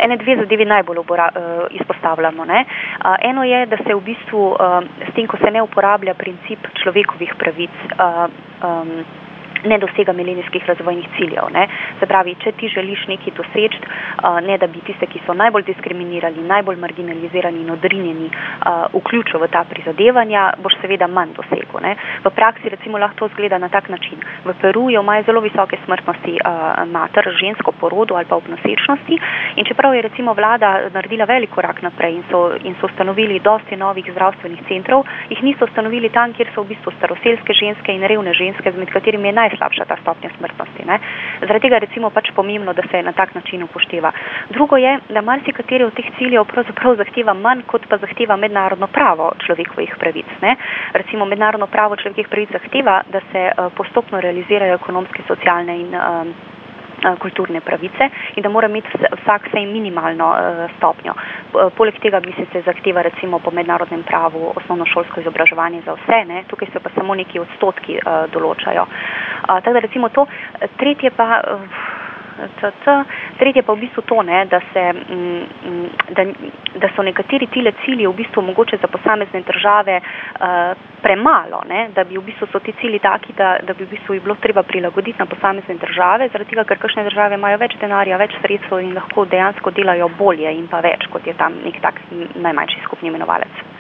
ene dve zadevi najbolj izpostavljamo. Ne? Eno je, da se v bistvu s tem, ko se ne uporablja princip človekovih pravic, ne dosega milenijskih razvojnih ciljev. Ne? Se pravi, če ti želiš nekaj doseči, ne da bi tiste, ki so najbolj diskriminirani, najbolj marginalizirani in odrinjeni, vključil v ta prizadevanja, boš seveda manj dosegel. Ne? V praksi recimo lahko to izgleda na tak način. V Peruju imajo zelo visoke smrtnosti mater, žensko porodu ali pa ob nosečnosti, in čeprav je recimo vlada naredila velik korak naprej in so ustanovili dosti novih zdravstvenih centrov, jih niso ustanovili tam, kjer so v bistvu staroselske ženske in revne ženske, med katerimi je najslabša ta stopnja smrtnosti. Ne? Zaradi tega recimo pomembno, da se na tak način upošteva. Drugo je, da marsikateri od teh ciljev pravzaprav zahteva manj, kot pa zahteva mednarodno pravo človekovih pravic. Ne? Recimo mednarodno pravo človekovih pravic zahteva, da se postopno realizirajo ekonomske, socialne in kulturne pravice in da mora imeti vsak vsaj minimalno stopnjo. Poleg tega se zahteva recimo po mednarodnem pravu osnovnošolsko izobraževanje za vse, ne? Tukaj se pa samo neki odstotki določajo. Tako da recimo to, tretje pa v bistvu to, ne, da so nekateri tile cilji v bistvu mogoče za posamezne države premalo, ne, da bi v bistvu so ti cilji taki, da bi v bistvu bilo treba prilagoditi na posamezne države, zaradi tega, ker kakšne države imajo več denarja, več sredstev in lahko dejansko delajo bolje in pa več, kot je tam nek tak najmanjši skupni imenovalec.